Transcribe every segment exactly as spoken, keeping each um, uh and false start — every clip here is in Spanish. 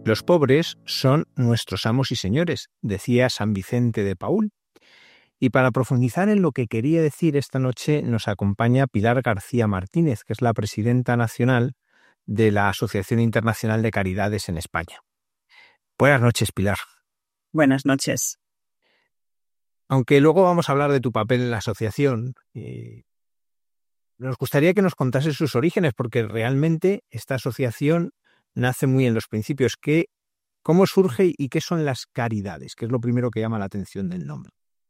Los pobres son nuestros amos y señores, decía San Vicente de Paúl. Y para profundizar en lo que quería decir esta noche nos acompaña Pilar García Martínez, que es la presidenta nacional de la Asociación Internacional de Caridades en España. Buenas noches, Pilar. Buenas noches. Aunque luego vamos a hablar de tu papel en la asociación, eh, nos gustaría que nos contases sus orígenes, porque realmente esta asociación nace muy en los principios. ¿Qué, ¿Cómo surge y qué son las caridades? Que es lo primero que llama la atención del nombre.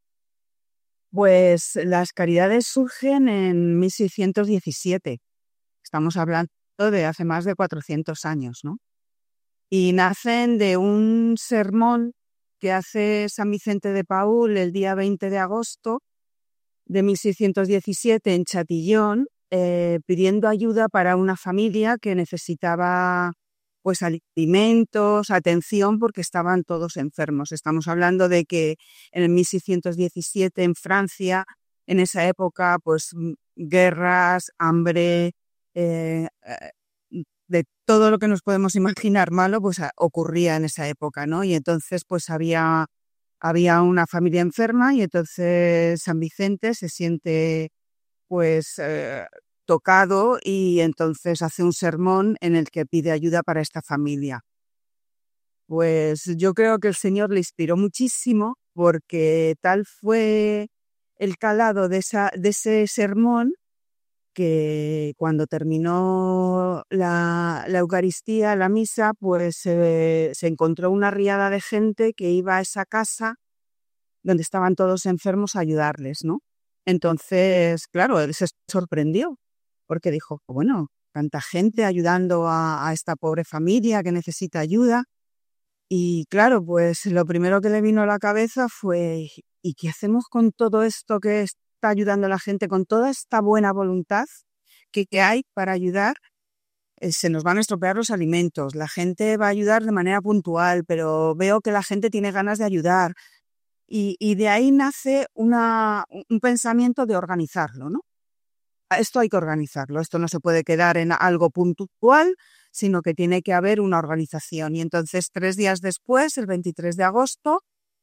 Pues las caridades surgen en mil seiscientos diecisiete. Estamos hablando de hace más de cuatrocientos años, ¿no? Y nacen de un sermón que hace San Vicente de Paúl el día veinte de agosto de mil seiscientos diecisiete en Chatillon, eh, pidiendo ayuda para una familia que necesitaba pues alimentos, atención, porque estaban todos enfermos. Estamos hablando de que en el mil seiscientos diecisiete en Francia, en esa época, pues guerras, hambre, eh, de todo lo que nos podemos imaginar malo, pues ocurría en esa época, ¿no? Y entonces pues había, había una familia enferma y entonces San Vicente se siente pues eh, tocado y entonces hace un sermón en el que pide ayuda para esta familia. Pues yo creo que el Señor le inspiró muchísimo, porque tal fue el calado de, esa, de ese sermón que cuando terminó la, la Eucaristía, la misa, pues eh, se encontró una riada de gente que iba a esa casa donde estaban todos enfermos a ayudarles, ¿no? Entonces, claro, él se sorprendió, porque dijo, bueno, tanta gente ayudando a, a esta pobre familia que necesita ayuda. Y claro, pues lo primero que le vino a la cabeza fue, ¿y qué hacemos con todo esto que está ayudando a la gente, con toda esta buena voluntad que, que hay para ayudar? Eh, se nos van a estropear los alimentos, la gente va a ayudar de manera puntual, pero veo que la gente tiene ganas de ayudar. Y, y de ahí nace una, un pensamiento de organizarlo, ¿no? Esto hay que organizarlo, esto no se puede quedar en algo puntual, sino que tiene que haber una organización. Y entonces, tres días después, el veintitrés de agosto,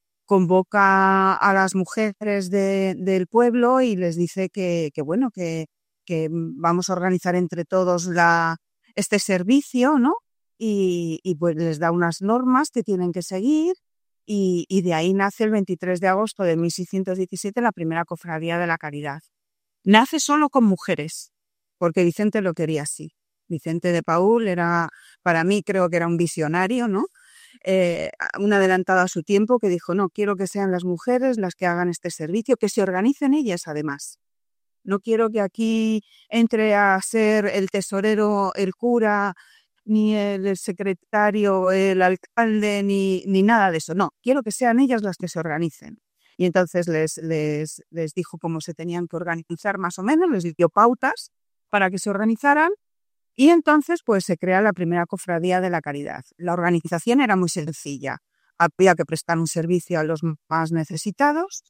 convoca a las mujeres de, del pueblo y les dice que, que bueno, que, que vamos a organizar entre todos la, este servicio, ¿no? Y, y pues les da unas normas que tienen que seguir. Y, y de ahí nace el veintitrés de agosto de mil seiscientos diecisiete la primera cofradía de la caridad. Nace solo con mujeres, porque Vicente lo quería así. Vicente de Paúl era, para mí creo que era un visionario, ¿no? Eh, un adelantado a su tiempo, que dijo, no, quiero que sean las mujeres las que hagan este servicio, que se organicen ellas además. No quiero que aquí entre a ser el tesorero, el cura, ni el secretario, el alcalde, ni, ni nada de eso. No, quiero que sean ellas las que se organicen. Y entonces les, les, les dijo cómo se tenían que organizar más o menos, les dio pautas para que se organizaran. Y entonces pues se crea la primera cofradía de la caridad. La organización era muy sencilla. Había que prestar un servicio a los más necesitados.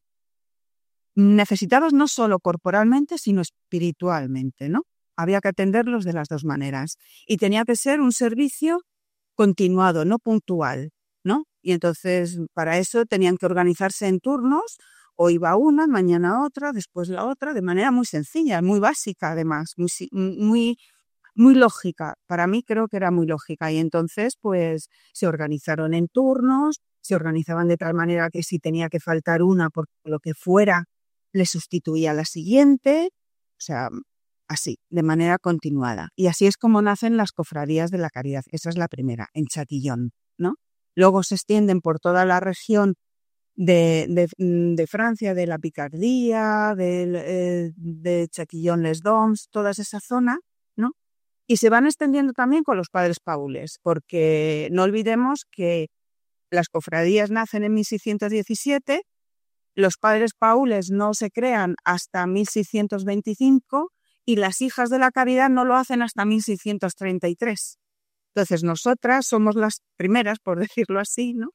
Necesitados no solo corporalmente, sino espiritualmente, ¿no? Había que atenderlos de las dos maneras. Y tenía que ser un servicio continuado, no puntual, ¿no? Y entonces para eso tenían que organizarse en turnos, o iba una, mañana otra, después la otra, de manera muy sencilla, muy básica además, muy, muy, muy lógica. Para mí creo que era muy lógica. Y entonces pues se organizaron en turnos, se organizaban de tal manera que si tenía que faltar una por lo que fuera, le sustituía a la siguiente, o sea, así, de manera continuada. Y así es como nacen las cofradías de la caridad. Esa es la primera, en Chatillon, ¿no? Luego se extienden por toda la región de, de, de Francia, de la Picardía, de, eh, de Chatillon-les-Doms, toda esa zona, ¿no? Y se van extendiendo también con los padres paules, porque no olvidemos que las cofradías nacen en mil seiscientos diecisiete, los padres paules no se crean hasta mil seiscientos veinticinco y las hijas de la caridad no lo hacen hasta mil seiscientos treinta y tres. Entonces nosotras somos las primeras, por decirlo así, ¿no?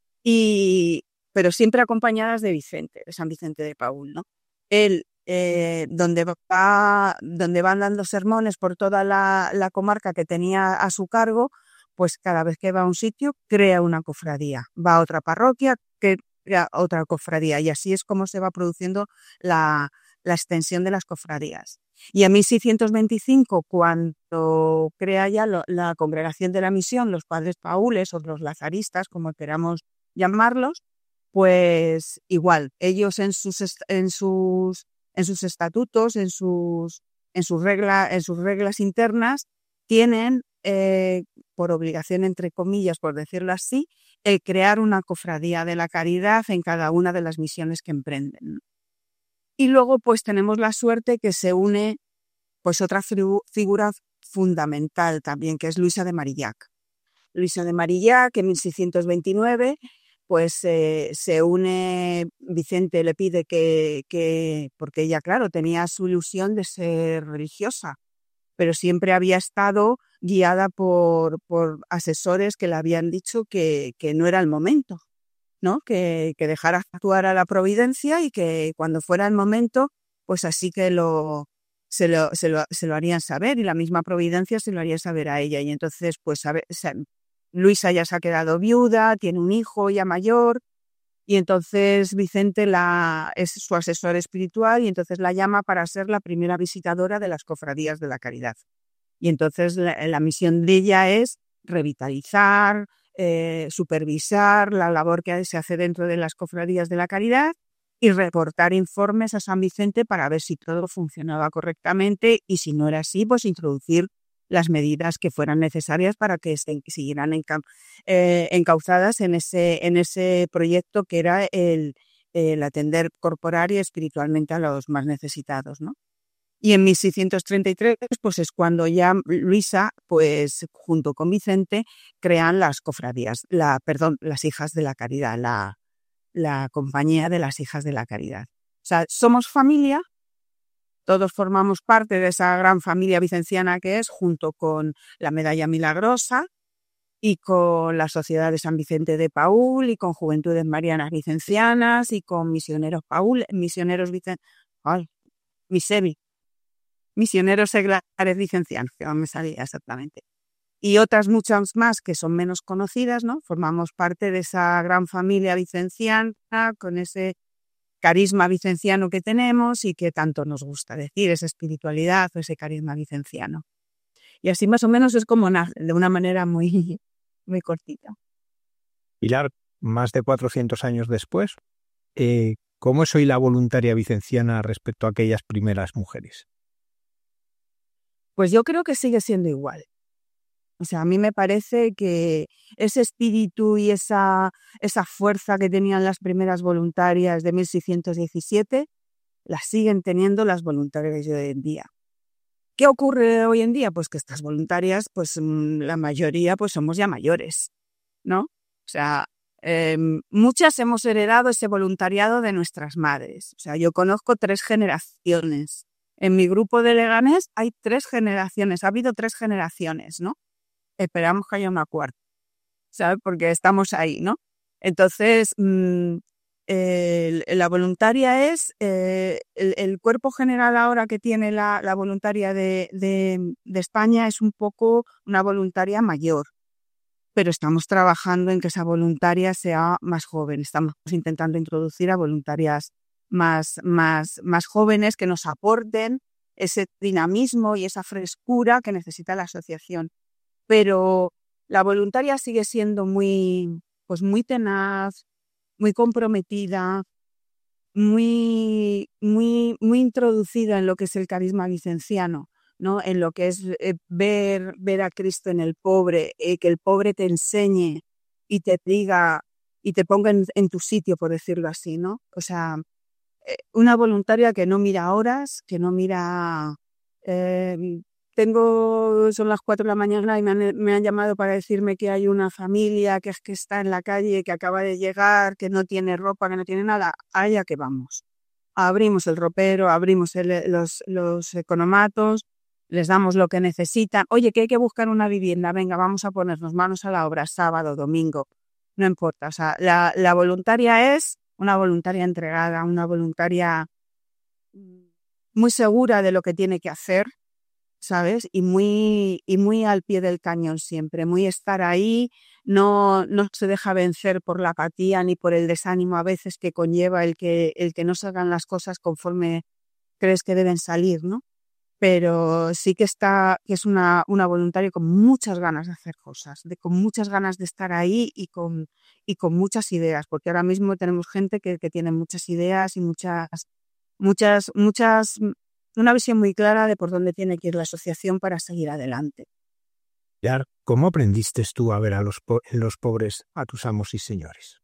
Y, pero siempre acompañadas de Vicente, de San Vicente de Paúl, ¿no? Él, eh, donde, va, donde van dando sermones por toda la, la comarca que tenía a su cargo, pues cada vez que va a un sitio crea una cofradía, va a otra parroquia, crea otra cofradía, y así es como se va produciendo la, la extensión de las cofradías. Y en mil seiscientos veinticinco, cuando crea ya lo, la Congregación de la Misión, los Padres Paules o los lazaristas, como queramos llamarlos, pues igual, ellos en sus, en sus, en sus estatutos, en sus, en sus, regla, en sus reglas internas, tienen, eh, por obligación, entre comillas, por decirlo así, el crear una cofradía de la caridad en cada una de las misiones que emprenden. Y luego pues tenemos la suerte que se une pues otra figura fundamental también, que es Luisa de Marillac. Luisa de Marillac, en mil seiscientos veintinueve, pues eh, se une, Vicente le pide que, que, porque ella, claro, tenía su ilusión de ser religiosa, pero siempre había estado guiada por, por asesores que le habían dicho que, que no era el momento, ¿no? Que, que dejara actuar a la providencia y que cuando fuera el momento, pues así que lo, se, lo, se, lo, se lo harían saber, y la misma providencia se lo haría saber a ella. Y entonces, pues a ver, Luisa ya se ha quedado viuda, tiene un hijo ya mayor, y entonces Vicente la, es su asesor espiritual, y entonces la llama para ser la primera visitadora de las cofradías de la caridad. Y entonces la, la misión de ella es revitalizar, eh, supervisar la labor que se hace dentro de las cofradías de la caridad y reportar informes a San Vicente para ver si todo funcionaba correctamente, y si no era así, pues introducir las medidas que fueran necesarias para que estén, siguieran enca, eh, encauzadas en ese, en ese proyecto que era el, el atender corporal y espiritualmente a los más necesitados, ¿no? Y en mil seiscientos treinta y tres, pues es cuando ya Luisa, pues junto con Vicente, crean las cofradías, la, perdón, las Hijas de la Caridad, la, la Compañía de las Hijas de la Caridad. O sea, somos familia, todos formamos parte de esa gran familia vicenciana que es, junto con la Medalla Milagrosa y con la Sociedad de San Vicente de Paúl y con Juventudes Marianas Vicencianas y con Misioneros Paúl, Misioneros Vicen... Ay, Misevi. Misioneros Seglares Vicencianos, que no me salía exactamente. Y otras muchas más que son menos conocidas, ¿no? Formamos parte de esa gran familia vicenciana, con ese carisma vicenciano que tenemos y que tanto nos gusta decir, esa espiritualidad o ese carisma vicenciano. Y así más o menos es como nace, de una manera muy, muy cortita. Pilar, más de cuatrocientos años después, eh, ¿cómo es hoy la voluntaria vicenciana respecto a aquellas primeras mujeres? Pues yo creo que sigue siendo igual. O sea, a mí me parece que ese espíritu y esa, esa fuerza que tenían las primeras voluntarias de mil seiscientos diecisiete, las siguen teniendo las voluntarias de hoy en día. ¿Qué ocurre hoy en día? Pues que estas voluntarias, pues la mayoría, pues somos ya mayores, ¿no? O sea, eh, muchas hemos heredado ese voluntariado de nuestras madres. O sea, yo conozco tres generaciones. En mi grupo de Leganés hay tres generaciones, ha habido tres generaciones, ¿no? Esperamos que haya una cuarta, ¿sabes? Porque estamos ahí, ¿no? Entonces, mmm, eh, la voluntaria es, eh, el, el cuerpo general ahora que tiene la, la voluntaria de, de, de España es un poco una voluntaria mayor, pero estamos trabajando en que esa voluntaria sea más joven. Estamos intentando introducir a voluntarias más, más, más jóvenes que nos aporten ese dinamismo y esa frescura que necesita la asociación. Pero la voluntaria sigue siendo muy, pues muy tenaz, muy comprometida, muy, muy, muy introducida en lo que es el carisma vicenciano, ¿no? En lo que es eh, ver, ver a Cristo en el pobre, eh, que el pobre te enseñe y te diga y te ponga en, en tu sitio, por decirlo así, ¿no? O sea, eh, una voluntaria que no mira horas, que no mira... Eh, Tengo, son las cuatro de la mañana y me han, me han llamado para decirme que hay una familia que es que está en la calle, que acaba de llegar, que no tiene ropa, que no tiene nada. Allá que vamos. Abrimos el ropero, abrimos el, los, los economatos, les damos lo que necesitan. Oye, que hay que buscar una vivienda. Venga, vamos a ponernos manos a la obra, sábado, domingo. No importa. O sea, la, la voluntaria es una voluntaria entregada, una voluntaria muy segura de lo que tiene que hacer. ¿sabes? Y muy, y muy al pie del cañón siempre, muy estar ahí, no, no se deja vencer por la apatía ni por el desánimo a veces que conlleva el que, el que no salgan las cosas conforme crees que deben salir, ¿no? Pero sí que está, que es una, una voluntaria con muchas ganas de hacer cosas, de, con muchas ganas de estar ahí y con, y con muchas ideas, porque ahora mismo tenemos gente que, que tiene muchas ideas y muchas, muchas, muchas, una visión muy clara de por dónde tiene que ir la asociación para seguir adelante. Pilar, ¿cómo aprendiste tú a ver a los, po- en los pobres a tus amos y señores?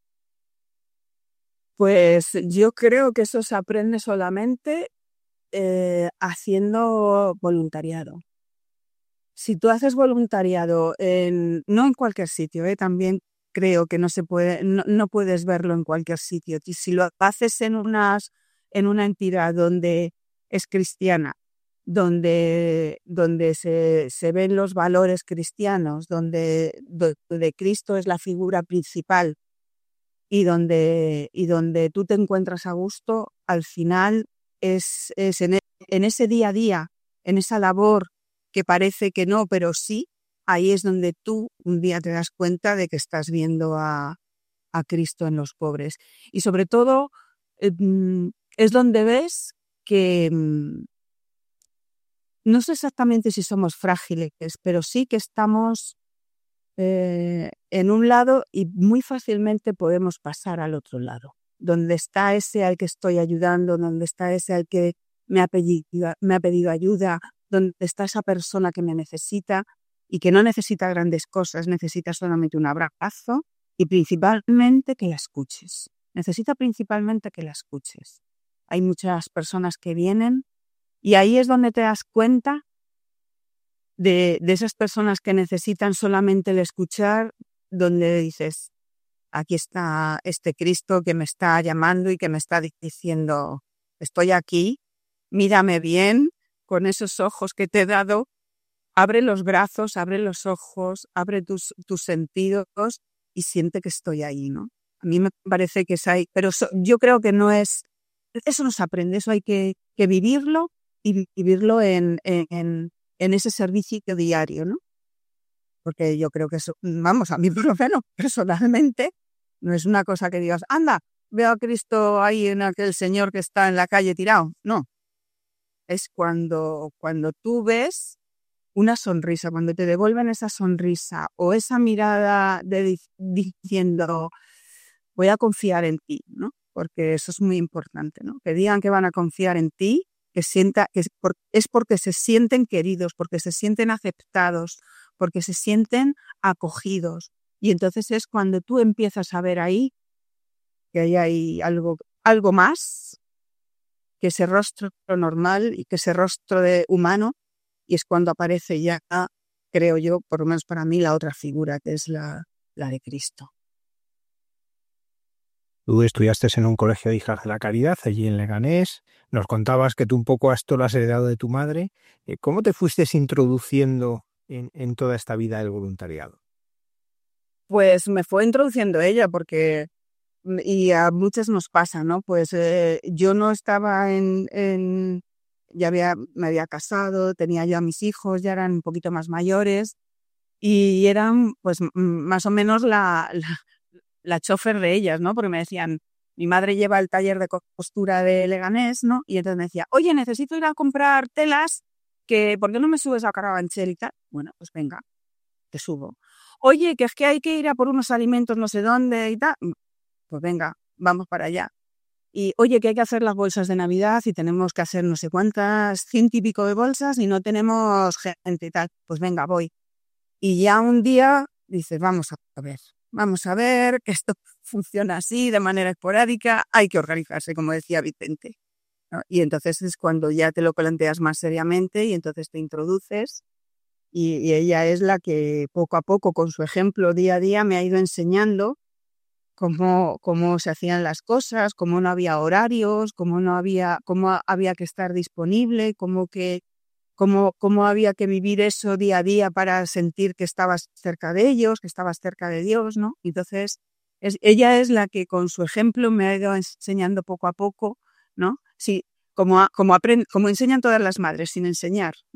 Pues yo creo que eso se aprende solamente eh, haciendo voluntariado. Si tú haces voluntariado en, no en cualquier sitio, ¿eh? También creo que no se puede, no, no puedes verlo en cualquier sitio. Y si lo haces en unas, en una entidad donde es cristiana, donde, donde se, se ven los valores cristianos, donde, donde Cristo es la figura principal y donde, y donde tú te encuentras a gusto, al final es, es en, e- en ese día a día, en esa labor que parece que no, pero sí, ahí es donde tú un día te das cuenta de que estás viendo a, a Cristo en los pobres. Y sobre todo, eh, mm, es donde ves que mm, no sé exactamente si somos frágiles, pero sí que estamos eh, en un lado y muy fácilmente podemos pasar al otro lado. Donde está ese al que estoy ayudando, donde está ese al que me ha pedido, me ha pedido ayuda, donde está esa persona que me necesita y que no necesita grandes cosas, necesita solamente un abrazo y principalmente que la escuches. Necesita principalmente que la escuches. Hay muchas personas que vienen y ahí es donde te das cuenta de, de esas personas que necesitan solamente el escuchar, donde dices, aquí está este Cristo que me está llamando y que me está diciendo, estoy aquí, mírame bien, con esos ojos que te he dado, abre los brazos, abre los ojos, abre tus, tus sentidos y siente que estoy ahí, ¿no? A mí me parece que es ahí, pero so, yo creo que no es, eso no se aprende, eso hay que, que vivirlo y vivirlo en, en, en ese servicio diario, ¿no? Porque yo creo que eso, vamos, a mí por lo menos personalmente, no es una cosa que digas, anda, veo a Cristo ahí en aquel señor que está en la calle tirado. No, es cuando, cuando tú ves una sonrisa, cuando te devuelven esa sonrisa o esa mirada de diciendo, voy a confiar en ti, ¿no? Porque eso es muy importante, ¿no? Que digan que van a confiar en ti, que sienta, que es, por, es porque se sienten queridos, porque se sienten aceptados, porque se sienten acogidos. Y entonces es cuando tú empiezas a ver ahí que hay, hay algo, algo más que ese rostro normal y que ese rostro de humano, y es cuando aparece ya, creo yo, por lo menos para mí, la otra figura, que es la, la de Cristo. Tú estudiaste en un colegio de hijas de la caridad, allí en Leganés. Nos contabas que tú un poco esto lo has heredado de tu madre. ¿Cómo te fuiste introduciendo en, en toda esta vida del voluntariado? Pues me fue introduciendo ella, porque, y a muchas nos pasa, ¿no? Pues eh, yo no estaba en, en ya había, me había casado, tenía yo a mis hijos, ya eran un poquito más mayores, y eran pues más o menos la, la, la chofer de ellas, ¿no? Porque me decían, mi madre lleva el taller de costura de Leganés, ¿no? Y entonces me decía, oye, necesito ir a comprar telas, que ¿por qué no me subes a Carabanchel y tal? Bueno, pues venga, te subo. Oye, que es que hay que ir a por unos alimentos no sé dónde y tal. Pues venga, vamos para allá. Y oye, que hay que hacer las bolsas de Navidad y tenemos que hacer no sé cuántas, ciento y pico de bolsas y no tenemos gente y tal. Pues venga, voy. Y ya un día dices, vamos a ver, vamos a ver que esto funciona así, de manera esporádica, hay que organizarse, como decía Vicente, ¿no? Y entonces es cuando ya te lo planteas más seriamente y entonces te introduces y, y ella es la que poco a poco, con su ejemplo día a día, me ha ido enseñando cómo, cómo se hacían las cosas, cómo no había horarios, cómo no había, cómo había que estar disponible, cómo que Cómo, cómo había que vivir eso día a día para sentir que estabas cerca de ellos, que estabas cerca de Dios, ¿no? Entonces, es, ella es la que con su ejemplo me ha ido enseñando poco a poco, ¿no? Sí, como, a, como, aprend, como enseñan todas las madres, sin enseñar, ¿no?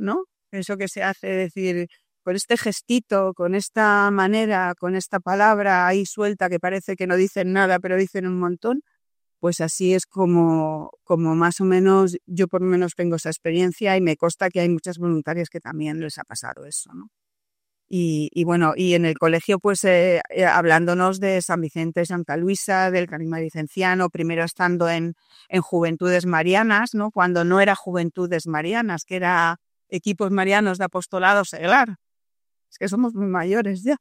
Eso que se hace, decir, con este gestito, con esta manera, con esta palabra ahí suelta que parece que no dicen nada, pero dicen un montón, pues así es como, como más o menos, yo por lo menos tengo esa experiencia y me consta que hay muchas voluntarias que también les ha pasado eso, ¿no? Y, y bueno, y en el colegio, pues eh, eh, hablándonos de San Vicente, Santa Luisa, del Carisma Vicenciano, primero estando en, en Juventudes Marianas, ¿no? Cuando no era Juventudes Marianas, que era equipos marianos de apostolado seglar. Es que somos muy mayores ya.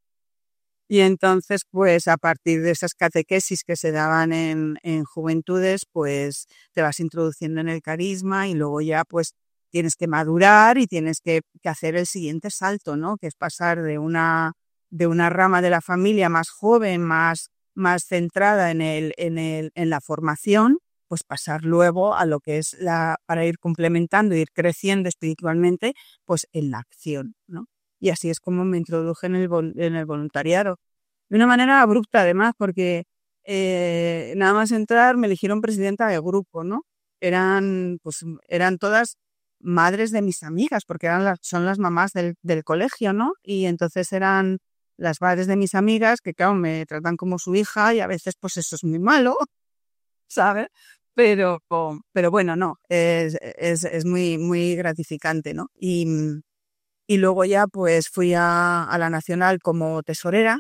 Y entonces, pues a partir de esas catequesis que se daban en, en Juventudes, pues te vas introduciendo en el carisma y luego ya pues tienes que madurar y tienes que, que hacer el siguiente salto, ¿no? Que es pasar de una, de una rama de la familia más joven, más, más centrada en, el, en, el, en la formación, pues pasar luego a lo que es la, para ir complementando, ir creciendo espiritualmente, pues en la acción, ¿no? Y así es como me introduje en el, en el voluntariado. De una manera abrupta, además, porque eh, nada más entrar me eligieron presidenta de grupo, ¿no? Eran, pues, eran todas madres de mis amigas, porque eran las, son las mamás del, del colegio, ¿no? Y entonces eran las madres de mis amigas que, claro, me tratan como su hija y a veces, pues, eso es muy malo, ¿sabes? Pero, pero bueno, no, es, es, es muy, muy gratificante, ¿no? Y, y luego ya, pues, fui a, a la Nacional como tesorera.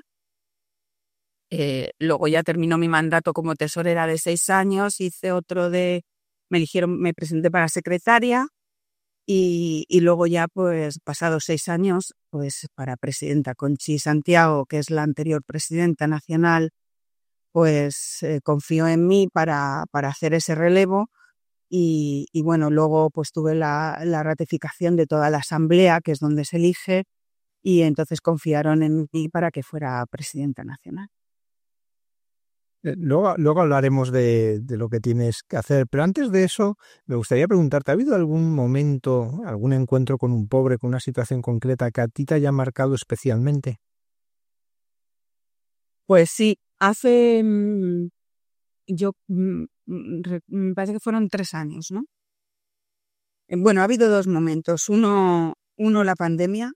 Eh, luego ya terminó mi mandato como tesorera de seis años, hice otro de, me eligieron, me presenté para secretaria y, y luego ya pues pasados seis años pues para presidenta. Conchi Santiago, que es la anterior presidenta nacional, pues eh, confió en mí para, para hacer ese relevo y, y bueno, luego pues tuve la, la ratificación de toda la asamblea, que es donde se elige, y entonces confiaron en mí para que fuera presidenta nacional. Luego, luego hablaremos de, de lo que tienes que hacer, pero antes de eso me gustaría preguntarte, ¿ha habido algún momento, algún encuentro con un pobre, con una situación concreta que a ti te haya marcado especialmente? Pues sí, hace, yo, me parece que fueron tres años, ¿no? Bueno, ha habido dos momentos. Uno, uno la pandemia.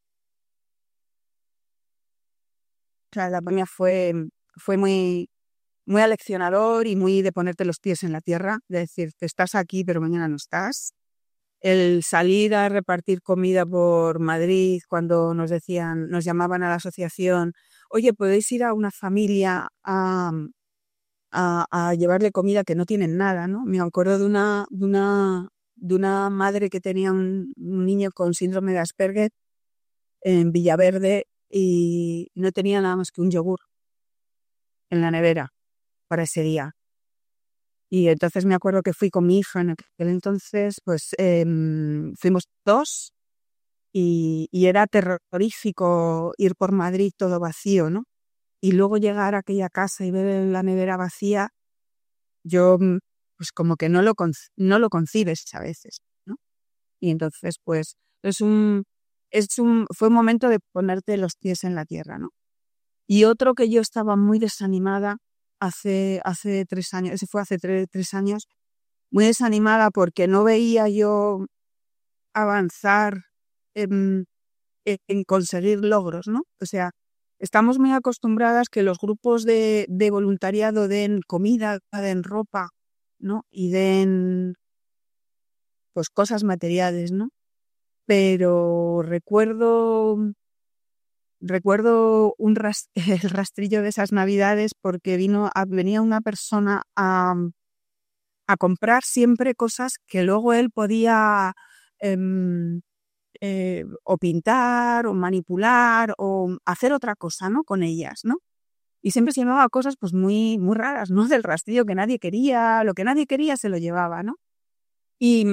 O sea, la pandemia fue, fue muy... muy aleccionador y muy de ponerte los pies en la tierra, de decir, que estás aquí pero mañana no estás. El salir a repartir comida por Madrid cuando nos decían, nos llamaban a la asociación, oye, podéis ir a una familia a, a, a llevarle comida que no tienen nada, ¿no? Me acuerdo de una, de una, de una madre que tenía un, un niño con síndrome de Asperger en Villaverde y no tenía nada más que un yogur en la nevera para ese día. Y entonces me acuerdo que fui con mi hija en aquel entonces, pues eh, fuimos dos y, y era terrorífico ir por Madrid todo vacío, ¿no? Y luego llegar a aquella casa y ver la nevera vacía, yo pues como que no lo, no lo concibes a veces, ¿no? Y entonces pues es un, es un, fue un momento de ponerte los pies en la tierra, ¿no? Y otro que yo estaba muy desanimada hace, hace tres años, ese fue hace tres, tres años, muy desanimada porque no veía yo avanzar en, en conseguir logros, ¿no? O sea, estamos muy acostumbradas que los grupos de, de voluntariado den comida, den ropa, ¿no? Y den pues cosas materiales, ¿no? Pero recuerdo recuerdo un rast- el rastrillo de esas navidades porque vino a, venía una persona a a comprar siempre cosas que luego él podía eh, eh, o pintar o manipular o hacer otra cosa, ¿no? Con ellas, ¿no? Y siempre se llevaba cosas pues muy, muy raras, ¿no? Del rastrillo que nadie quería, lo que nadie quería se lo llevaba, ¿no? Y,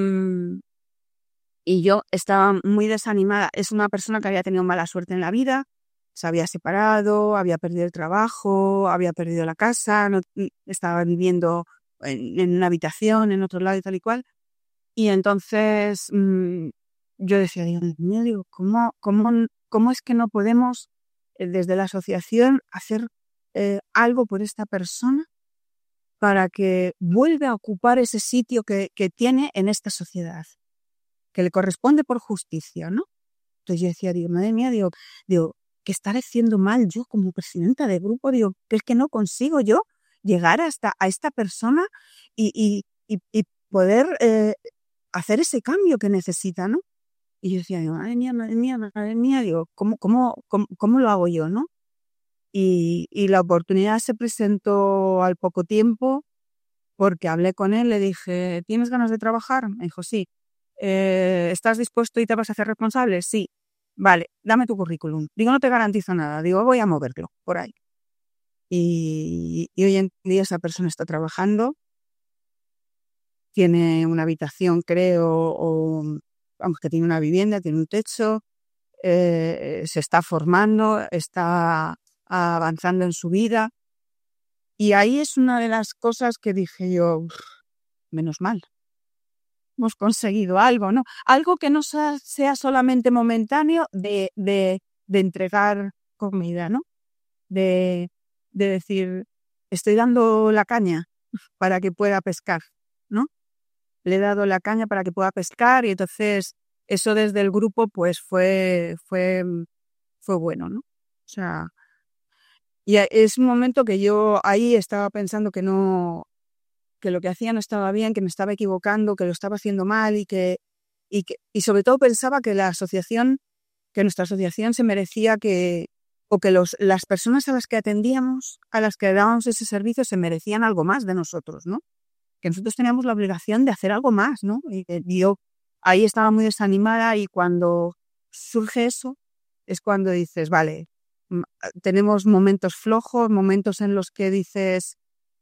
y yo estaba muy desanimada. Es una persona que había tenido mala suerte en la vida, se había separado, había perdido el trabajo, había perdido la casa, no, estaba viviendo en, en una habitación, en otro lado y tal y cual. Y entonces mmm, yo decía, Dios mío, digo, ¿cómo, cómo, ¿cómo es que no podemos eh, desde la asociación hacer eh, algo por esta persona para que vuelva a ocupar ese sitio que, que tiene en esta sociedad? que le corresponde por justicia, ¿no? Entonces yo decía, digo, madre mía, digo, digo, ¿qué estaré haciendo mal yo como presidenta de grupo? Digo, que es que no consigo yo llegar hasta a esta persona y, y, y, y poder eh, hacer ese cambio que necesita, ¿no? Y yo decía, digo, madre mía, madre mía, madre mía, digo, ¿cómo, cómo, cómo, cómo lo hago yo, no? Y, y la oportunidad se presentó al poco tiempo porque hablé con él, le dije, ¿tienes ganas de trabajar? Me dijo, sí. Eh, ¿Estás dispuesto y te vas a hacer responsable? Sí. Vale, dame tu currículum. Digo, no te garantizo nada. Digo, voy a moverlo por ahí. Y, y hoy en día esa persona está trabajando, tiene una habitación, creo, o vamos, que tiene una vivienda, tiene un techo, eh, se está formando, está avanzando en su vida. Y ahí es una de las cosas que dije yo, menos mal, hemos conseguido algo, ¿no? Algo que no sea solamente momentáneo de, de, de entregar comida, ¿no? De, de decir, estoy dando la caña para que pueda pescar, ¿no? Le he dado la caña para que pueda pescar y entonces eso desde el grupo pues fue, fue, fue bueno, ¿no? O sea, y es un momento que yo ahí estaba pensando que no, que lo que hacía no estaba bien, que me estaba equivocando, que lo estaba haciendo mal y que, y que, y sobre todo pensaba que la asociación, que nuestra asociación se merecía que, o que los, las personas a las que atendíamos, a las que dábamos ese servicio, se merecían algo más de nosotros, ¿no? Que nosotros teníamos la obligación de hacer algo más, ¿no? Y, y yo ahí estaba muy desanimada y cuando surge eso es cuando dices, vale, tenemos momentos flojos, momentos en los que dices,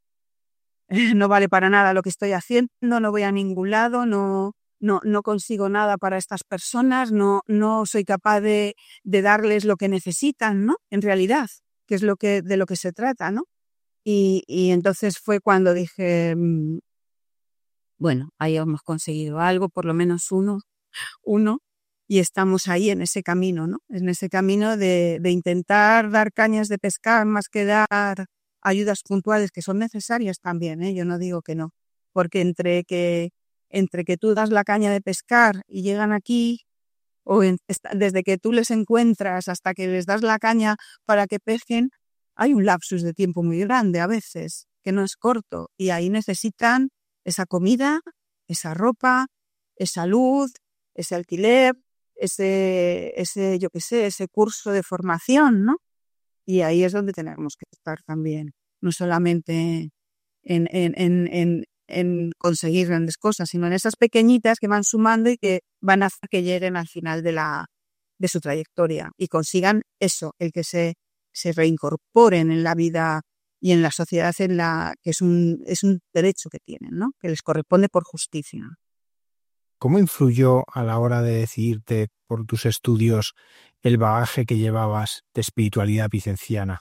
eh, no vale para nada lo que estoy haciendo, no voy a ningún lado, no, no, no consigo nada para estas personas, no, no soy capaz de, de darles lo que necesitan, ¿no? En realidad, que es lo que, de lo que se trata, ¿no? Y, y entonces fue cuando dije, mmm, bueno, ahí hemos conseguido algo, por lo menos uno, uno, y estamos ahí en ese camino, ¿no? En ese camino de, de intentar dar cañas de pescar más que dar ayudas puntuales que son necesarias también, ¿eh? Yo no digo que no, porque entre que, entre que tú das la caña de pescar y llegan aquí, o en, desde que tú les encuentras hasta que les das la caña para que pesquen, hay un lapsus de tiempo muy grande a veces, que no es corto, y ahí necesitan esa comida, esa ropa, esa luz, ese alquiler, ese, ese yo qué sé, ese curso de formación, ¿no? Y ahí es donde tenemos que estar también, no solamente en, en, en, en, en conseguir grandes cosas, sino en esas pequeñitas que van sumando y que van a hacer que lleguen al final de, la, de su trayectoria y consigan eso, el que se, se reincorporen en la vida y en la sociedad, en la que es un, es un derecho que tienen, ¿no? Que les corresponde por justicia. ¿Cómo influyó a la hora de decidirte por tus estudios el bagaje que llevabas de espiritualidad vicenciana?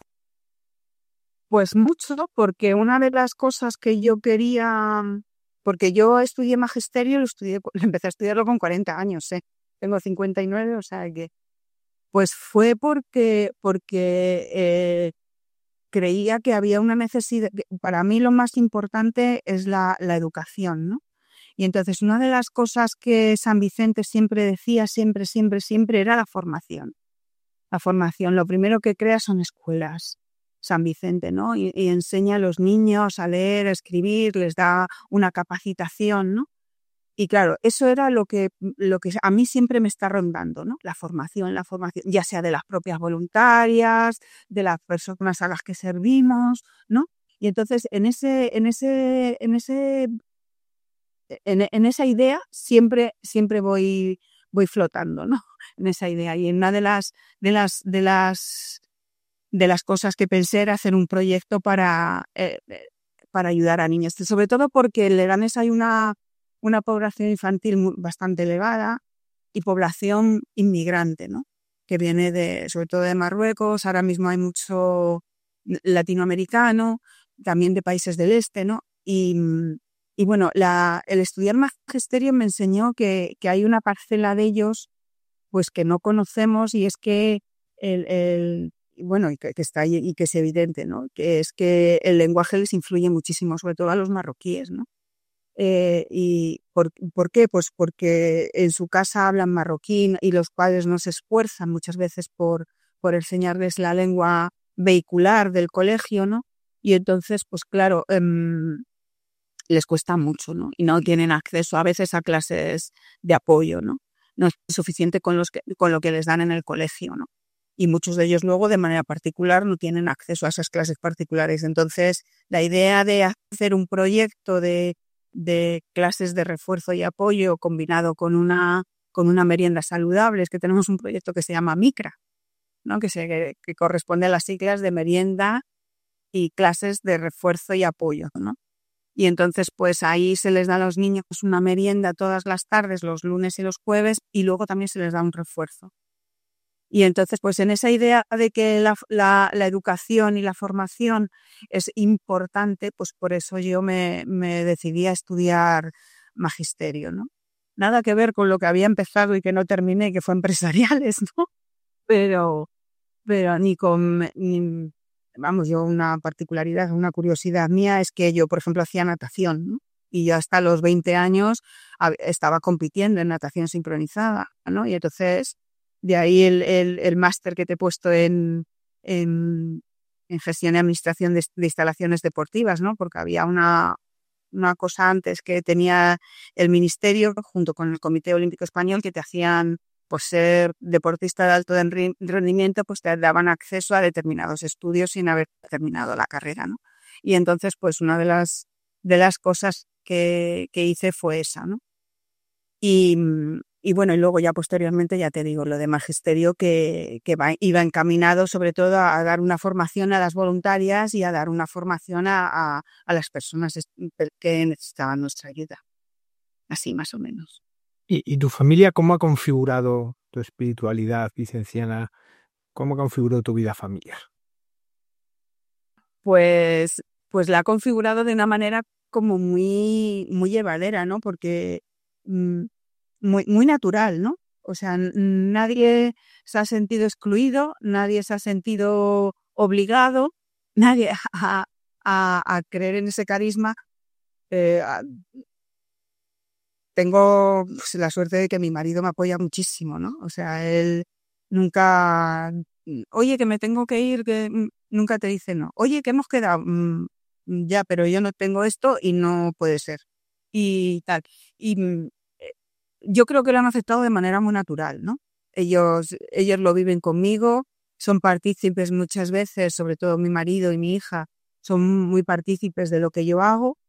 Pues mucho, porque una de las cosas que yo quería, porque yo estudié magisterio, lo estudié, empecé a estudiarlo con cuarenta años, ¿eh? Tengo cincuenta y nueve, o sea que, pues fue porque, porque eh, creía que había una necesidad. Para mí lo más importante es la, la educación, ¿no? Y entonces una de las cosas que San Vicente siempre decía, siempre, siempre, siempre, era la formación. La formación, lo primero que crea son escuelas, San Vicente, ¿no? Y, y enseña a los niños a leer, a escribir, les da una capacitación, ¿no? Y claro, eso era lo que, lo que a mí siempre me está rondando, ¿no? La formación, la formación, ya sea de las propias voluntarias, de las personas a las que servimos, ¿no? Y entonces en ese, en ese, en ese En, en esa idea siempre, siempre voy, voy flotando, ¿no? En esa idea. Y en una de las, de las, de las, de las cosas que pensé era hacer un proyecto para, eh, para ayudar a niños. Sobre todo porque en Leganés hay una, una población infantil bastante elevada y población inmigrante, ¿no? Que viene de, sobre todo de Marruecos. Ahora mismo hay mucho latinoamericano, también de países del este, ¿no? Y Y bueno, la, el estudiar magisterio me enseñó que, que hay una parcela de ellos pues que no conocemos y es que el, el bueno y que, que está ahí y que es evidente, ¿no? Que es que el lenguaje les influye muchísimo, sobre todo a los marroquíes, ¿no? Eh, ¿Y por, por qué? Pues porque en su casa hablan marroquí y los padres no se esfuerzan muchas veces por, por enseñarles la lengua vehicular del colegio, ¿no? Y entonces, pues claro, eh, les cuesta mucho, ¿no? Y no tienen acceso a veces a clases de apoyo, ¿no? No es suficiente con, los que, con lo que les dan en el colegio, ¿no? Y muchos de ellos luego, de manera particular, no tienen acceso a esas clases particulares. Entonces, la idea de hacer un proyecto de, de clases de refuerzo y apoyo combinado con una, con una merienda saludable, es que tenemos un proyecto que se llama MICRA, ¿no? Que, se, que, que corresponde a las siglas de merienda y clases de refuerzo y apoyo, ¿no? Y entonces, pues ahí se les da a los niños una merienda todas las tardes, los lunes y los jueves, y luego también se les da un refuerzo. Y entonces, pues en esa idea de que la, la, la educación y la formación es importante, pues por eso yo me, me decidí a estudiar magisterio, ¿no? Nada que ver con lo que había empezado y que no terminé, que fue empresariales, ¿no? Pero, pero ni con... Ni, vamos, yo una particularidad, una curiosidad mía es que yo, por ejemplo, hacía natación, ¿no? Y yo hasta los veinte años estaba compitiendo en natación sincronizada, ¿no? Y entonces, de ahí el, el, el máster que te he puesto en, en, en gestión y administración de, de instalaciones deportivas, ¿no? Porque había una, una cosa antes que tenía el Ministerio junto con el Comité Olímpico Español que te hacían, por ser deportista de alto rendimiento, pues te daban acceso a determinados estudios sin haber terminado la carrera, ¿no? Y entonces, pues una de las, de las cosas que, que hice fue esa, ¿no? Y, y bueno, y luego ya posteriormente, ya te digo, lo de magisterio que, que va, iba encaminado sobre todo a, a dar una formación a las voluntarias y a dar una formación a, a, a las personas que necesitaban nuestra ayuda. Así más o menos. ¿Y, y tu familia cómo ha configurado tu espiritualidad vicenciana? ¿Cómo ha configurado tu vida familiar? Pues, pues la ha configurado de una manera como muy, muy llevadera, ¿no? Porque mmm, muy, muy natural, ¿no? O sea, nadie se ha sentido excluido, nadie se ha sentido obligado, nadie a, a, a creer en ese carisma. Eh, a, tengo pues, la suerte de que mi marido me apoya muchísimo, ¿no? O sea, él nunca, oye, que me tengo que ir, que nunca te dice no. Oye, que hemos quedado, mm, ya, pero yo no tengo esto y no puede ser. Y tal. Y eh, yo creo que lo han aceptado de manera muy natural, ¿no? Ellos, ellos lo viven conmigo, son partícipes muchas veces, sobre todo mi marido y mi hija, son muy partícipes de lo que yo hago,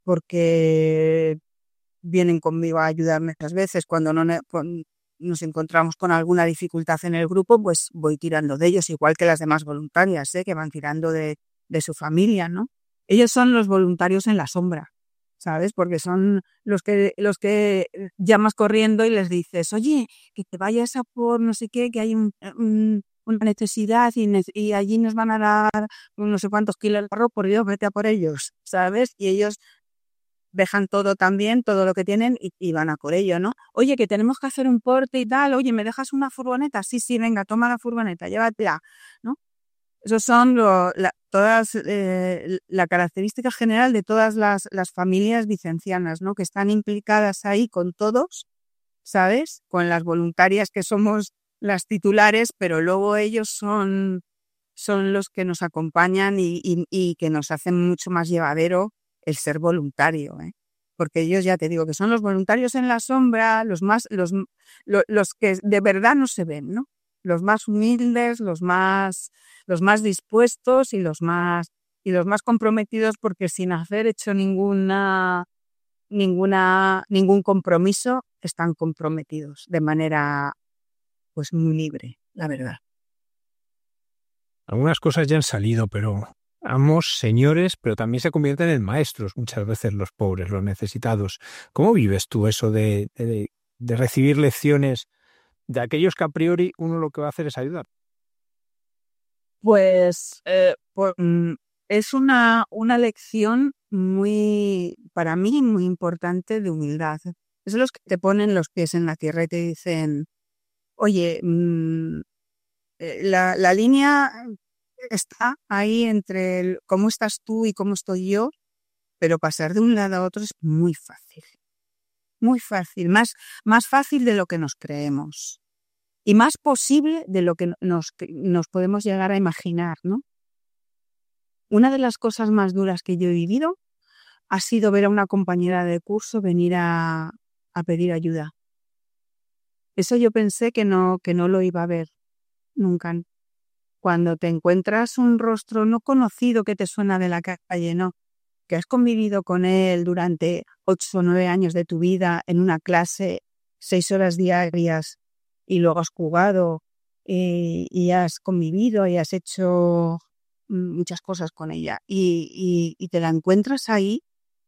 porque vienen conmigo a ayudarme muchas veces. Cuando no ne- con- nos encontramos con alguna dificultad en el grupo, pues voy tirando de ellos, igual que las demás voluntarias, ¿eh? Que van tirando de, de su familia, ¿no? Ellos son los voluntarios en la sombra, ¿sabes? Porque son los que, los que llamas corriendo y les dices, oye, que te vayas a por no sé qué, que hay un, un, una necesidad y, ne- y allí nos van a dar no sé cuántos kilos de arroz, por Dios, vete a por ellos, ¿sabes? Y ellos dejan todo también, todo lo que tienen y, y van a por ello, ¿no? Oye, que tenemos que hacer un porte y tal, oye, ¿me dejas una furgoneta? Sí, sí, venga, toma la furgoneta, llévatela, ¿no? Esos son lo, la, todas, eh, la característica general de todas las, las familias vicencianas, ¿no? Que están implicadas ahí con todos, ¿sabes? Con las voluntarias que somos las titulares, pero luego ellos son, son los que nos acompañan y, y, y que nos hacen mucho más llevadero el ser voluntario, ¿eh? Porque ellos, ya te digo, que son los voluntarios en la sombra, los más, los, los, los que de verdad no se ven, ¿no? Los más humildes, los más, los más dispuestos y los más, y los más comprometidos, porque sin haber hecho ninguna, ninguna, ningún compromiso, están comprometidos de manera, pues, muy libre, la verdad. Algunas cosas ya han salido, pero amos señores, pero también se convierten en maestros muchas veces los pobres, los necesitados. ¿Cómo vives tú eso de, de, de recibir lecciones de aquellos que a priori uno lo que va a hacer es ayudar? Pues, eh, pues mm, es una, una lección muy, para mí, muy importante de humildad. Es los que te ponen los pies en la tierra y te dicen, oye, mmm, la, la línea está ahí entre el, cómo estás tú y cómo estoy yo, pero pasar de un lado a otro es muy fácil, muy fácil, más, más fácil de lo que nos creemos y más posible de lo que nos, nos podemos llegar a imaginar, ¿no? Una de las cosas más duras que yo he vivido ha sido ver a una compañera de curso venir a, a pedir ayuda. Eso yo pensé que no, que no lo iba a ver nunca. Cuando te encuentras un rostro no conocido que te suena de la calle, no, que has convivido con él durante ocho o nueve años de tu vida en una clase, seis horas diarias, y luego has jugado y, y has convivido y has hecho muchas cosas con ella y, y, y te la encuentras ahí,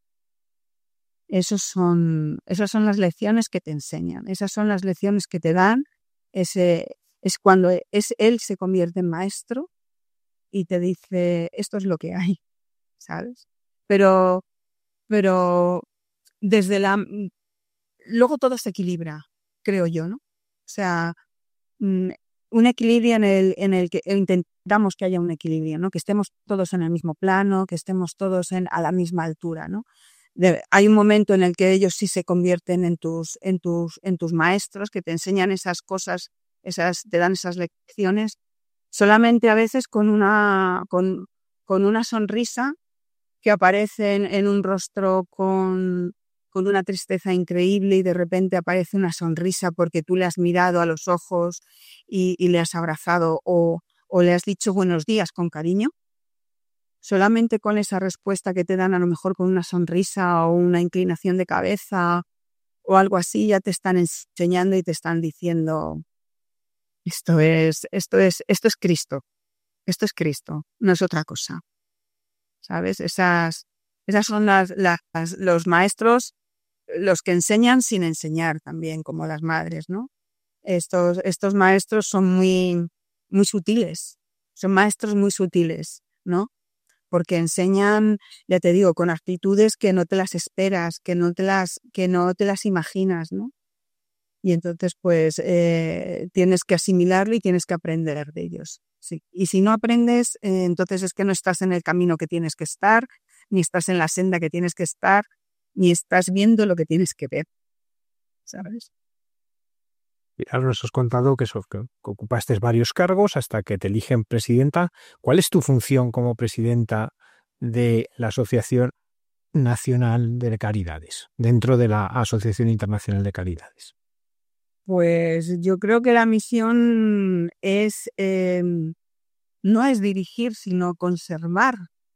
esos son, esas son las lecciones que te enseñan, esas son las lecciones que te dan, ese, es cuando es, él se convierte en maestro y te dice, esto es lo que hay, ¿sabes? Pero, pero desde la... Luego todo se equilibra, creo yo, ¿no? O sea, un equilibrio en el, en el que intentamos que haya un equilibrio, ¿no? Que estemos todos en el mismo plano, que estemos todos en, a la misma altura, ¿no? De, hay un momento en el que ellos sí se convierten en tus, en tus, en tus maestros, que te enseñan esas cosas, esas, te dan esas lecciones, solamente a veces con una, con, con una sonrisa que aparece en, en un rostro con, con una tristeza increíble y de repente aparece una sonrisa porque tú le has mirado a los ojos y, y le has abrazado o, o le has dicho buenos días con cariño. Solamente con esa respuesta que te dan, a lo mejor con una sonrisa o una inclinación de cabeza o algo así, ya te están enseñando y te están diciendo, esto es, esto es, esto es Cristo, esto es Cristo, no es otra cosa. ¿Sabes? Esas, esas son las, las, los maestros, los que enseñan sin enseñar también, como las madres, ¿no? Estos, estos maestros son muy, muy sutiles, son maestros muy sutiles, ¿no? Porque enseñan, ya te digo, con actitudes que no te las esperas, que no te las, que no te las imaginas, ¿no? Y entonces, pues, eh, tienes que asimilarlo y tienes que aprender de ellos. Sí. Y si no aprendes, eh, entonces es que no estás en el camino que tienes que estar, ni estás en la senda que tienes que estar, ni estás viendo lo que tienes que ver, ¿sabes? Ahora nos has contado que, eso, que ocupaste varios cargos hasta que te eligen presidenta. ¿Cuál es tu función como presidenta de la Asociación Nacional de Caridades, dentro de la Asociación Internacional de Caridades? Pues yo creo que la misión es, eh, no es dirigir, sino conservar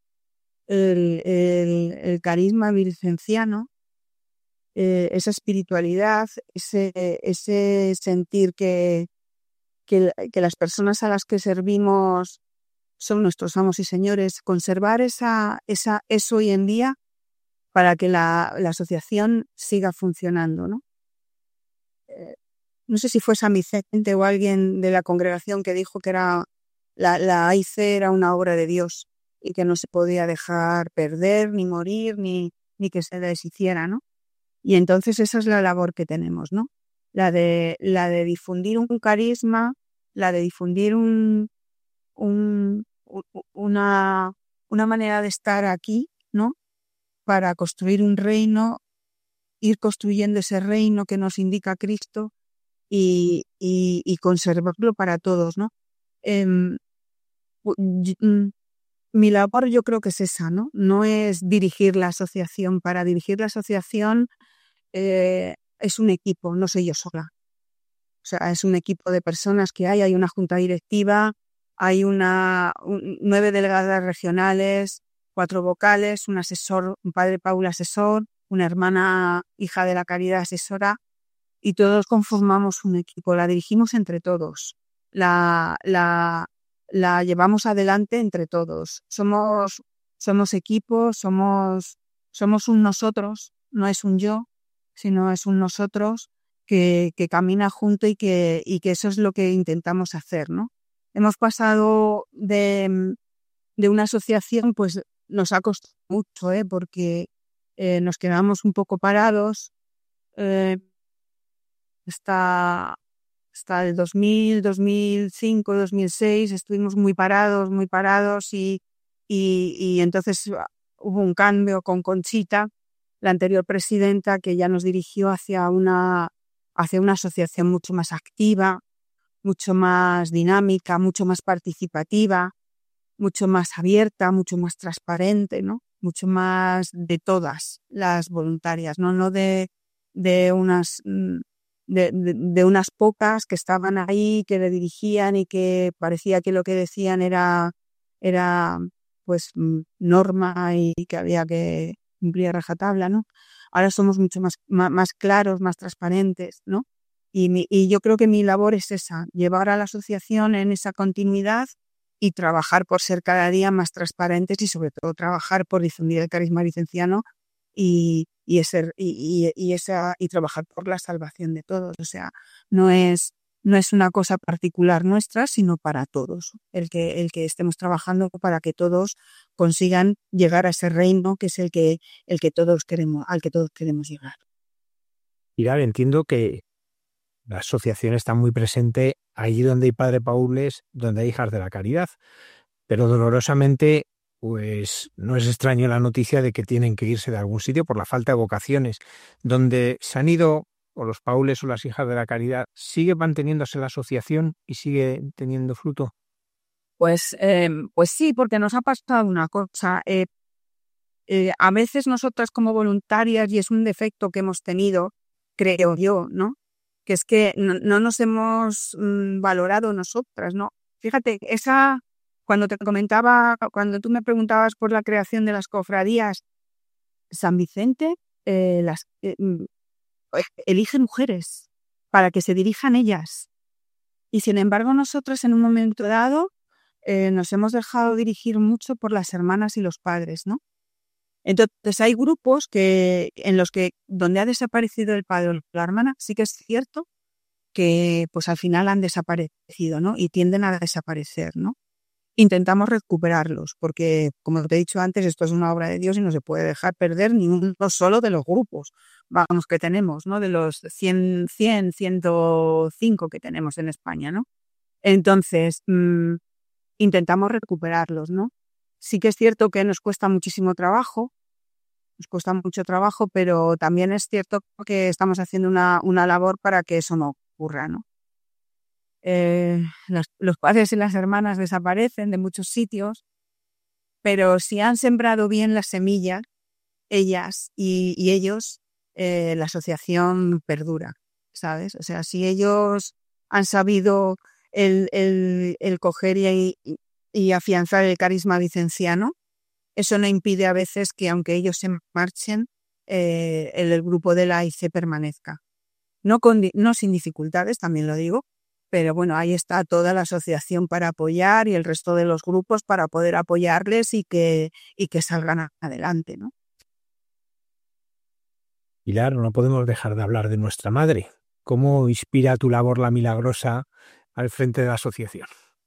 el, el, el carisma vicenciano, eh, esa espiritualidad, ese, ese sentir que, que, que las personas a las que servimos son nuestros amos y señores, conservar esa, esa, eso hoy en día para que la, la asociación siga funcionando, ¿no? Eh, no sé si fue San Vicente o alguien de la congregación que dijo que era la, la A I C era una obra de Dios y que no se podía dejar perder, ni morir, ni, ni que se deshiciera, ¿no? Y entonces esa es la labor que tenemos, ¿no? La de, la de difundir un carisma, la de difundir un, un, una, una manera de estar aquí, ¿no? Para construir un reino, ir construyendo ese reino que nos indica Cristo y, y, y conservarlo para todos, ¿no? Eh, mi labor yo creo que es esa, ¿no? No es dirigir la asociación. Para dirigir la asociación eh, es un equipo, no soy yo sola. O sea, es un equipo de personas que hay, hay una junta directiva, hay una un, nueve delegadas regionales, cuatro vocales, un asesor, un padre Paula asesor, una hermana hija de la caridad asesora, y todos conformamos un equipo, la dirigimos entre todos, la, la, la llevamos adelante entre todos. Somos, somos equipo, somos, somos un nosotros, no es un yo, sino es un nosotros que, que camina junto y que, y que eso es lo que intentamos hacer, ¿no? Hemos pasado de, de una asociación, pues nos ha costado mucho, ¿eh? Porque eh, nos quedamos un poco parados, eh, hasta, hasta el dos mil, dos mil cinco, dos mil seis estuvimos muy parados, muy parados y, y, y entonces hubo un cambio con Conchita, la anterior presidenta, que ya nos dirigió hacia una, hacia una asociación mucho más activa, mucho más dinámica, mucho más participativa, mucho más abierta, mucho más transparente, ¿no? Mucho más de todas las voluntarias, no, no de, de unas de, de, de unas pocas que estaban ahí, que le dirigían y que parecía que lo que decían era, era pues norma y que había que cumplir a rajatabla, ¿no? Ahora somos mucho más, más, más claros, más transparentes, ¿no? Y, mi, y yo creo que mi labor es esa, llevar a la asociación en esa continuidad y trabajar por ser cada día más transparentes y sobre todo trabajar por difundir el carisma vicenciano y, y, ese, y, y, y, esa, y trabajar por la salvación de todos. O sea, no es, no es una cosa particular nuestra, sino para todos. El que, el que estemos trabajando para que todos consigan llegar a ese reino que es el que, el que todos queremos, al que todos queremos llegar. Pilar, entiendo que la asociación está muy presente allí donde hay Padre Paules, donde hay Hijas de la Caridad, pero dolorosamente pues no es extraño la noticia de que tienen que irse de algún sitio por la falta de vocaciones. Donde se han ido o los Paules o las Hijas de la Caridad, ¿sigue manteniéndose la asociación y sigue teniendo fruto? Pues, eh, pues sí, porque nos ha pasado una cosa. Eh, eh, a veces nosotras como voluntarias, y es un defecto que hemos tenido, creo yo, ¿no? Que es que no, no nos hemos mmm, valorado nosotras, ¿no? Fíjate, esa, cuando te comentaba, cuando tú me preguntabas por la creación de las cofradías, San Vicente eh, las, eh, elige mujeres para que se dirijan ellas. Y sin embargo nosotros en un momento dado eh, nos hemos dejado dirigir mucho por las hermanas y los padres, ¿no? Entonces hay grupos que en los que donde ha desaparecido el padre o la hermana, sí que es cierto que pues al final han desaparecido, ¿no? Y tienden a desaparecer, ¿no? Intentamos recuperarlos, porque como te he dicho antes, esto es una obra de Dios y no se puede dejar perder ni uno solo de los grupos, vamos, que tenemos, ¿no? De los cien, cien, ciento cinco que tenemos en España, ¿no? Entonces, mmm, intentamos recuperarlos, ¿no? Sí que es cierto que nos cuesta muchísimo trabajo, nos cuesta mucho trabajo, pero también es cierto que estamos haciendo una, una labor para que eso no ocurra, ¿no? Eh, los, los padres y las hermanas desaparecen de muchos sitios, pero si han sembrado bien la semilla, ellas y, y ellos, eh, la asociación perdura, ¿sabes? O sea, si ellos han sabido el, el, el coger y, y, y afianzar el carisma vicenciano, eso no impide a veces que aunque ellos se marchen, eh, el, el grupo de la A I C permanezca. No, con, no sin dificultades, también lo digo, pero bueno, ahí está toda la asociación para apoyar y el resto de los grupos para poder apoyarles y que, y que salgan adelante, ¿no? Pilar, no podemos dejar de hablar de nuestra madre. ¿Cómo inspira tu labor la Milagrosa al frente de la asociación?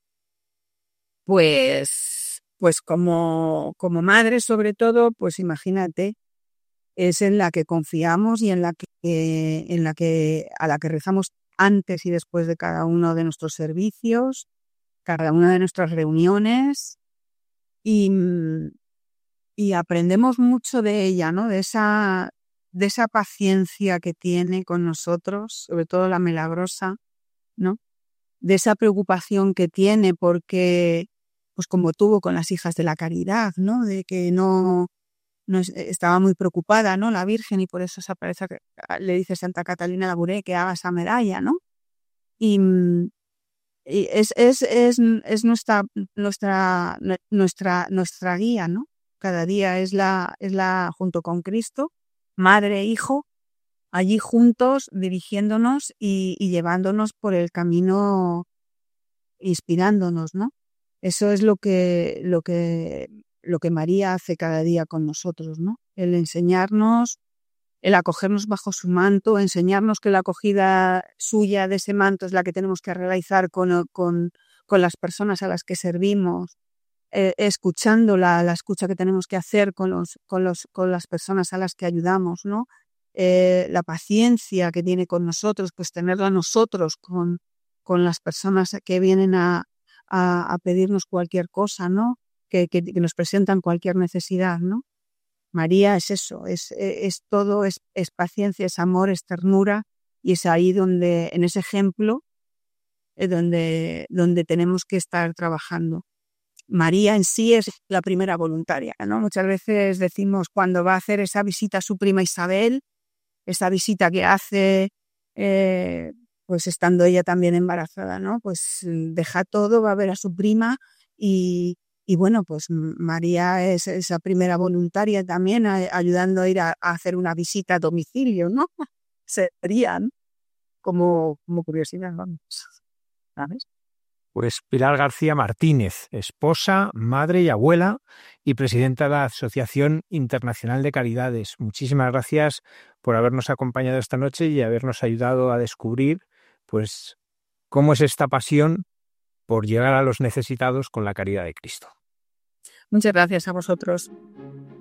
Pues, pues como, como madre, sobre todo, pues imagínate, es en la que confiamos y en la que, eh, en la que a la que rezamos antes y después de cada uno de nuestros servicios, cada una de nuestras reuniones, y, y aprendemos mucho de ella, ¿no? De esa, de esa paciencia que tiene con nosotros, sobre todo la Milagrosa, ¿no? De esa preocupación que tiene porque, pues como tuvo con las Hijas de la Caridad, ¿no? De que no, no estaba muy preocupada, ¿no? La Virgen, y por eso se aparece, le dice Santa Catalina Labouré que haga esa medalla, ¿no? Y, y es, es, es, es nuestra, nuestra, nuestra, nuestra guía, ¿no? Cada día es la, es la, junto con Cristo, madre e hijo, allí juntos, dirigiéndonos y, y llevándonos por el camino, inspirándonos, ¿no? Eso es lo que, lo que, lo que María hace cada día con nosotros, ¿no? El enseñarnos, el acogernos bajo su manto, enseñarnos que la acogida suya de ese manto es la que tenemos que realizar con, con, con las personas a las que servimos, eh, escuchando la, la escucha que tenemos que hacer con, los, con, los, con las personas a las que ayudamos, ¿no? Eh, la paciencia que tiene con nosotros, pues tenerla nosotros con, con las personas que vienen a, a, a pedirnos cualquier cosa, ¿no? Que, que, que nos presentan cualquier necesidad, ¿no? María es eso, es, es todo, es, es paciencia, es amor, es ternura, y es ahí donde, en ese ejemplo, es donde, donde tenemos que estar trabajando. María en sí es la primera voluntaria, ¿no? Muchas veces decimos cuando va a hacer esa visita a su prima Isabel, esa visita que hace, eh, pues estando ella también embarazada, ¿no? Pues deja todo, va a ver a su prima y, y bueno, pues María es esa primera voluntaria también a, ayudando a ir a, a hacer una visita a domicilio, ¿no? Serían como, como curiosidad, vamos, ¿sabes? Pues Pilar García Martínez, esposa, madre y abuela y presidenta de la Asociación Internacional de Caridades. Muchísimas gracias por habernos acompañado esta noche y habernos ayudado a descubrir, pues, cómo es esta pasión por llegar a los necesitados con la caridad de Cristo. Muchas gracias a vosotros.